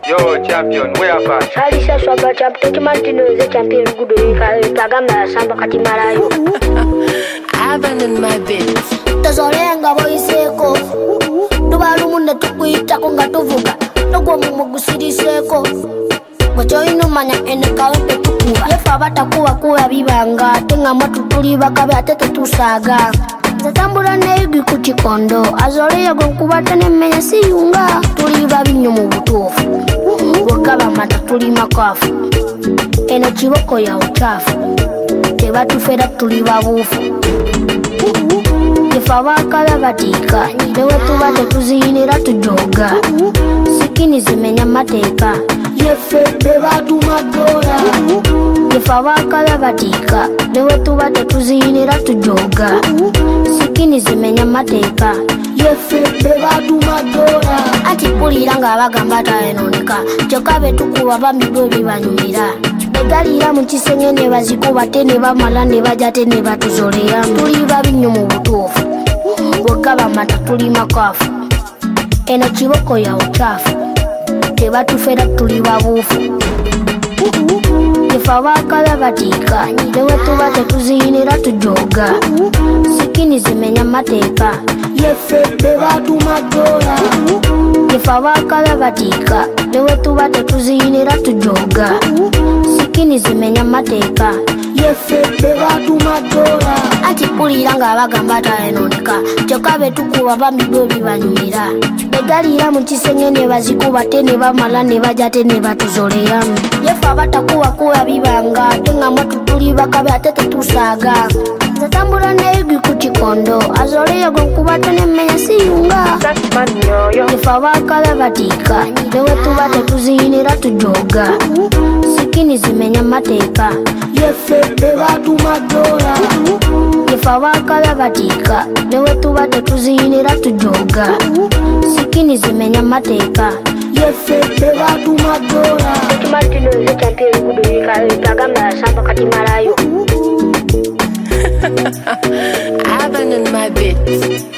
Yo, champion, where are you? Salisa swaba champion, Martino is a champion. Good Pagama, Samba Katimarayo. I've in my bed. Tazorenga boiseko. Dubalumunda tukuita konga tuvuga. Nogo mumugusiriseko. Mocho inumanya enekawe tukua. Yefa batakuwa kuwa bibanga. Tenga matutuli bakabe atete tusaga. Zatambula neigi kuchikondo. Azorea gonkubata nemenya siyunga. Tuli babinyo mu butufu. Wakaba mata tuli makafu. Eno chiboko ya uchafu. Tebatufera tuli babufu. Yefa bakala batika. Newe tubate tuzinira tujoga. Sikini zimenya mateka. Yefe bebatu madola. Yefa bakala batika. Newe tubate tuzinira tujoga. Sikini zimenya mateka. Yefe bebatu madola. Ati pulira nga abagambata enoneka. Chokabe tukuwa bamiboli banyumira. Begalira mu kisengene bazikuba tene bamala ne bajate ne batuzolera. Tuli babinyo mu butufu. Wakaba mata tuli makafu. Eno chiboko ya uchafu. Tebatufera tuli babufu. Yefa bakala batika. Newe tubate tuzinira tujoga. Sikini zimenya mateka. Yefe bebatu madola. Yefa bakala batika. Newe tubate tuzinira tujoga. Sikini zimenya mateka. Yefe bebatu madola. Ati pulira nga abagambata enoneka. Chokabe tukuwa bamiboli banyumira. Begalira mu kisengene bazikuba tene bamala ne bajate ne batuzolera. Yefa batakuwa kuwa bibanga. Tenga matutuli bakabe atete tusaga. Zatambula neigi kuchikondo. Azorea gonkubata nemenya siyunga. Yefa bakala batika. Newe tubate tuzinira tujoga. Sikini zimenya mateka. Yefe bebatu madola. Yefa bakala batika. Newe tubate tuzinira tujoga. Sikini zimenya mateka. Yefe bebatu madola. Martino is a champion. Good Pagama, Samba Katimarayo. I've in my bed.